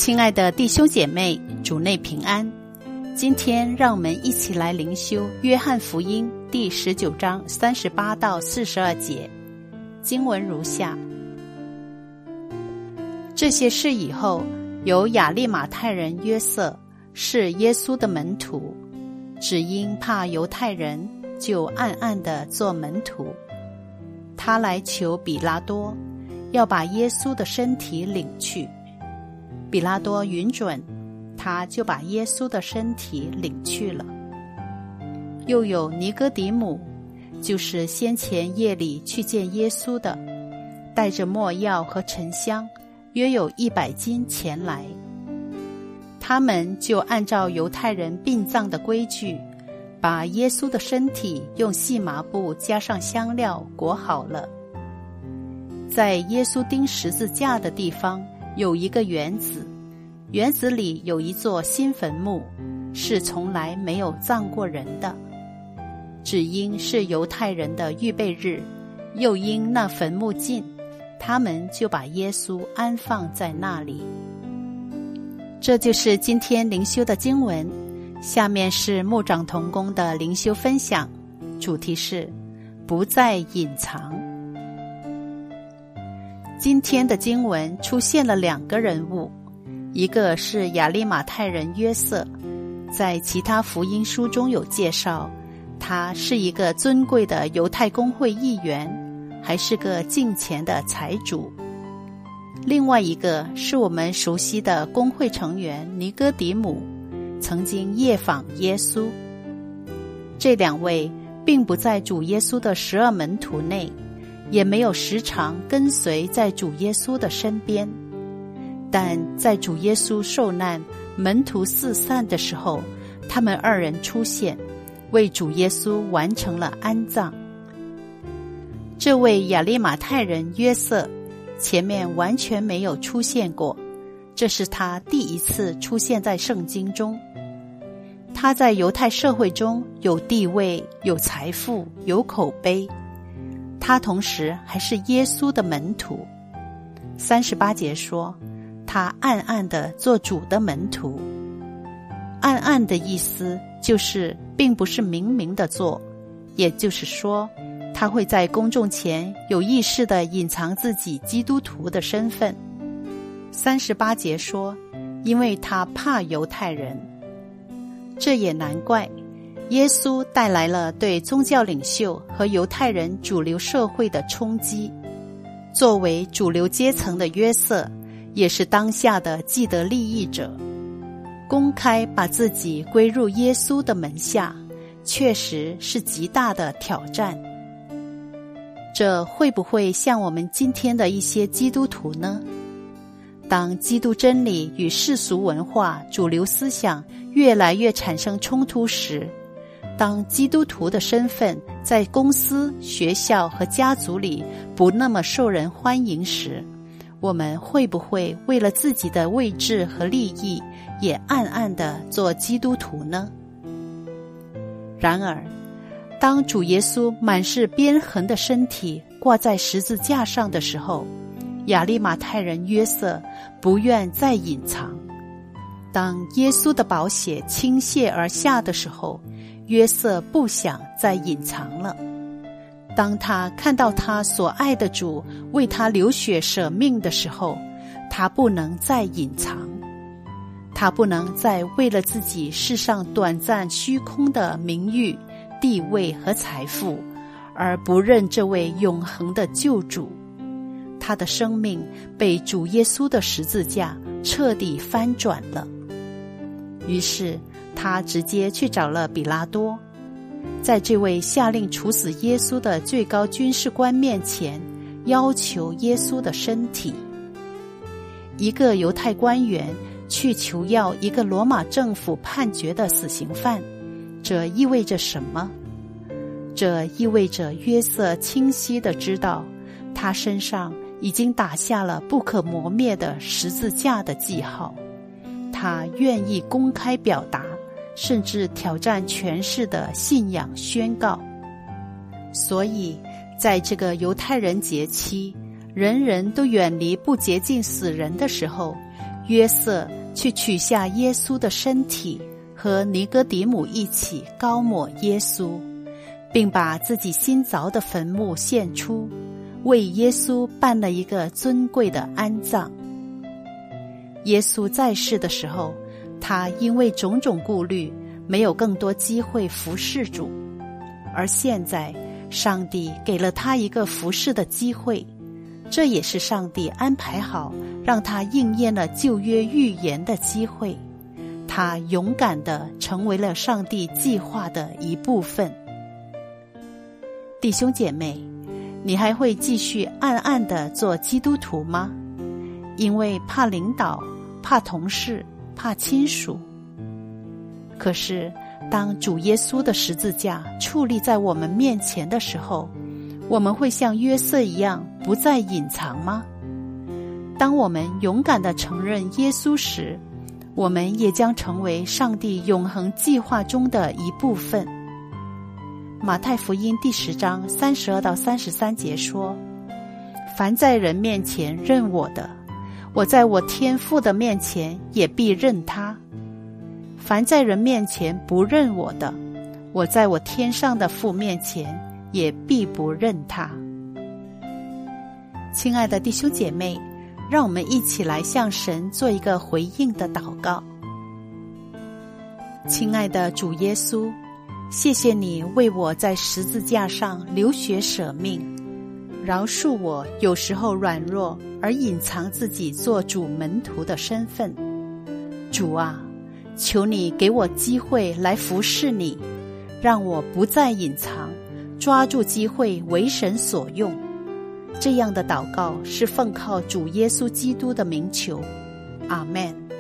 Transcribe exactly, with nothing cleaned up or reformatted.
亲爱的弟兄姐妹，主内平安。今天让我们一起来灵修约翰福音第十九章三十八到四十二节。经文如下：这些事以后，有亚利马太人约瑟，是耶稣的门徒，只因怕犹太人，就暗暗地做门徒。他来求比拉多，要把耶稣的身体领去。比拉多允准，他就把耶稣的身体领去了。又有尼哥底母，就是先前夜里去见耶稣的，带着没药和沉香，约有一百斤前来。他们就按照犹太人殡葬的规矩，把耶稣的身体用细麻布加上香料裹好了。在耶稣钉十字架的地方有一个园子，园子里有一座新坟墓，是从来没有葬过人的。只因是犹太人的预备日，又因那坟墓近，他们就把耶稣安放在那里。这就是今天灵修的经文。下面是牧长同工的灵修分享，主题是不再隐藏。今天的经文出现了两个人物，一个是亚利马太人约瑟，在其他福音书中有介绍，他是一个尊贵的犹太公会议员，还是个敬虔的财主。另外一个是我们熟悉的公会成员尼哥底母，曾经夜访耶稣。这两位并不在主耶稣的十二门徒内，也没有时常跟随在主耶稣的身边，但在主耶稣受难、门徒四散的时候，他们二人出现，为主耶稣完成了安葬。这位亚利马太人约瑟前面完全没有出现过，这是他第一次出现在圣经中。他在犹太社会中有地位、有财富、有口碑，他同时还是耶稣的门徒。三十八节说，他暗暗地做主的门徒。暗暗的意思就是并不是明明的做，也就是说他会在公众前有意识地隐藏自己基督徒的身份。三十八节说，因为他怕犹太人。这也难怪，耶稣带来了对宗教领袖和犹太人主流社会的冲击。作为主流阶层的约瑟，也是当下的既得利益者，公开把自己归入耶稣的门下，确实是极大的挑战。这会不会像我们今天的一些基督徒呢？当基督真理与世俗文化、主流思想越来越产生冲突时，当基督徒的身份在公司、学校和家族里不那么受人欢迎时，我们会不会为了自己的位置和利益，也暗暗地做基督徒呢？然而，当主耶稣满是鞭痕的身体挂在十字架上的时候，亚利马太人约瑟不愿再隐藏。当耶稣的宝血倾泻而下的时候，约瑟不想再隐藏了。当他看到他所爱的主为他流血舍命的时候，他不能再隐藏。他不能再为了自己世上短暂虚空的名誉、地位和财富，而不认这位永恒的救主。他的生命被主耶稣的十字架彻底翻转了。于是他直接去找了比拉多，在这位下令处死耶稣的最高军事官面前，要求耶稣的身体。一个犹太官员去求要一个罗马政府判决的死刑犯，这意味着什么？这意味着约瑟清晰地知道，他身上已经打下了不可磨灭的十字架的记号。他愿意公开表达，甚至挑战权势的信仰宣告。所以在这个犹太人节期，人人都远离不洁净死人的时候， 约瑟去取下耶稣的身体，和尼哥底母一起膏抹耶稣，并把自己新凿的坟墓献出，为耶稣办了一个尊贵的安葬。耶稣在世的时候，他因为种种顾虑，没有更多机会服侍主，而现在上帝给了他一个服侍的机会，这也是上帝安排好让他应验了旧约预言的机会。他勇敢地成为了上帝计划的一部分。弟兄姐妹，你还会继续暗暗地做基督徒吗？因为怕领导，怕同事，怕亲属。可是当主耶稣的十字架矗立在我们面前的时候，我们会像约瑟一样不再隐藏吗？当我们勇敢地承认耶稣时，我们也将成为上帝永恒计划中的一部分。马太福音第十章三十二到三十三节说：凡在人面前认我的，我在我天父的面前也必认他；凡在人面前不认我的，我在我天上的父面前也必不认他。亲爱的弟兄姐妹，让我们一起来向神做一个回应的祷告。亲爱的主耶稣，谢谢你为我在十字架上流血舍命，饶恕我有时候软弱而隐藏自己做主门徒的身份。主啊，求你给我机会来服侍你，让我不再隐藏，抓住机会为神所用。这样的祷告是奉靠主耶稣基督的名求，阿们。